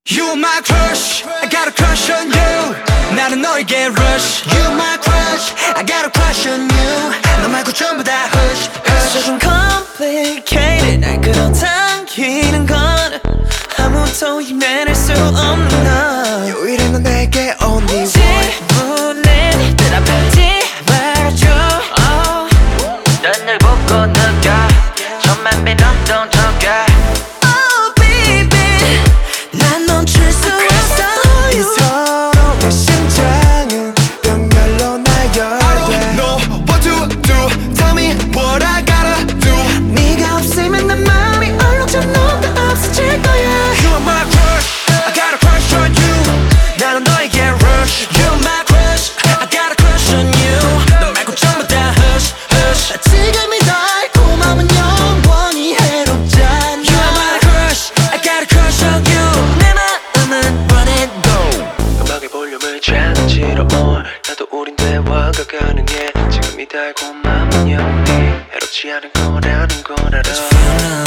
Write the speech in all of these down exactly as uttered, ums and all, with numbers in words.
You're my crush, I got a crush on you. 나는 너에게 rush. You're my crush, I got a crush on you. 너 말고 전부 다 hush, hush. 조금 complicated 날 끌어당기는 건 아무도 이겨낼 수 없는 너. 유일한 넌 내게 only one. 질문에 대답하지 말아줘. 넌 날 보고 느껴 천만 배 눈동자가 서로의 심장은 병렬로 나열돼. No, what to do? Tell me what I gotta do. 네가 없으면 내 맘이 얼룩져도 다 없어질 거야. You're my crush, I got a crush on you. 나는 너에게 rush. You're my crush, I got a crush on you. 너 말고 전부 다 hush, hush. 지금이 달콤함은 영원히 해롭잖아. You're my crush, I got a crush on you. 내 마음은 run and go. 음악의 볼륨을 찾지로 all. 나도 우린 대화가 가능해. 지금이 달콤함은 영원히 해롭지 않은 거라는 걸 알아.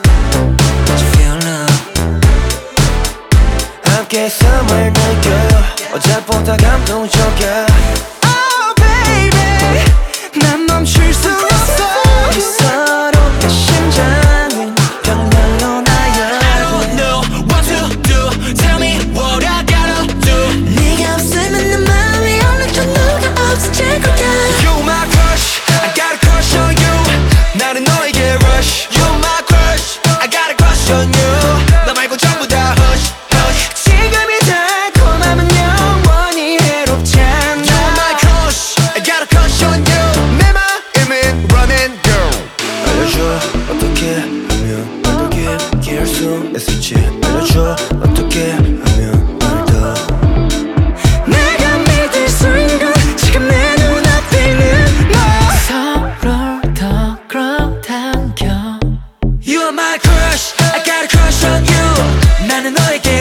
함께섬을 느껴요. 어제보다 감동적이야. Oh baby, 난 멈출 수 없어. 이 서로의 심장은 병렬로 나열돼. I don't know what to do. Tell me what I gotta do. 네가 없으면 내 맘이 얼룩져 누가 없어질 거야. You're my crush, I got a crush on you. 나는 너에게 rush. You're my crush, I got a crush on you. 너 말고 전부 다 hush, hush. 지금이 달콤함은 영원히 해롭잖아. You're my crush, I got a crush on you. 내 마음은 running girl. 알려줘 어떻게 하면 널 더 깊게 할 수 있을지. 알려줘 어떻게 하면 널 더. 내가 믿을 수 있는 건 지금 내 눈앞에 있는 너. 서로를 더 끌어당겨. You're my crush, I got a crush on you. 나는 너에게